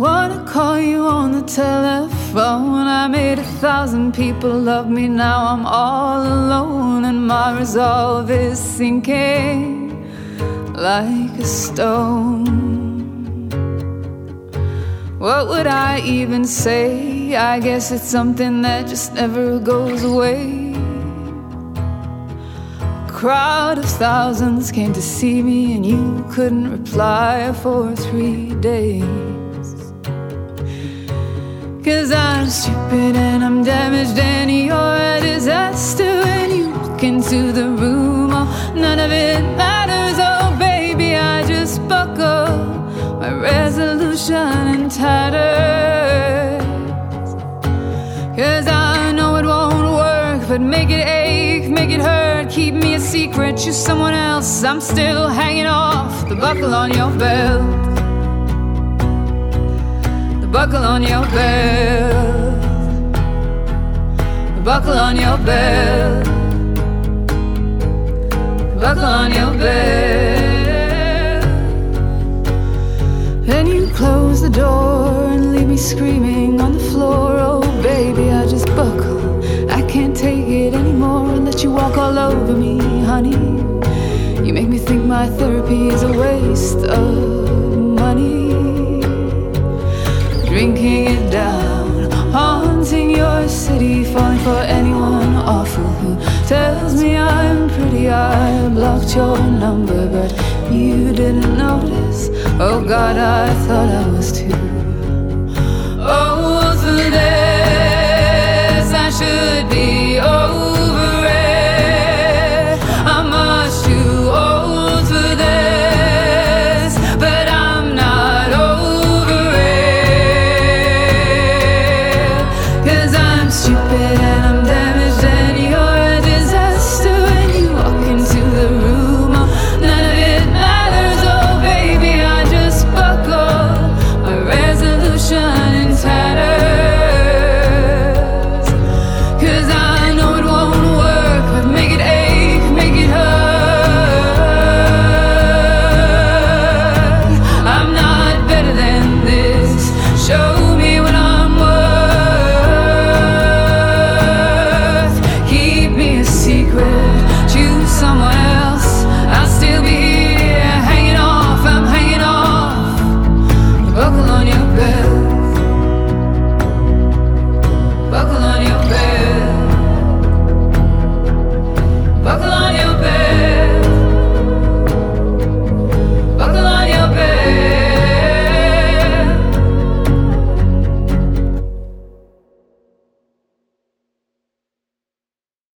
wanna call you on the telephone. I made 1,000 people love me, now I'm all alone, and my resolve is sinking like a stone. What would I even say? I guess it's something that just never goes away. A crowd of thousands came to see me, and you couldn't reply for 3 days. 'Cause I'm stupid and I'm damaged and you're a disaster. When you walk into the room, oh, none of it matters. Oh baby, I just buckle my resolution in tatters. 'Cause I know it won't work, but make it ache, make it hurt. Keep me a secret, choose someone else. I'm still hanging off the buckle on your belt. The buckle on your belt. The buckle on your belt. The buckle on your belt. Then you close the door and leave me screaming on the floor. Oh baby, I just buckle. I can't take it anymore and let you walk all over me, honey. You make me think my therapy is a waste of money. Drinking it down, haunting your city, falling for anyone awful who tells me I'm pretty. I blocked your number, but you didn't notice. Oh God, I thought I was too.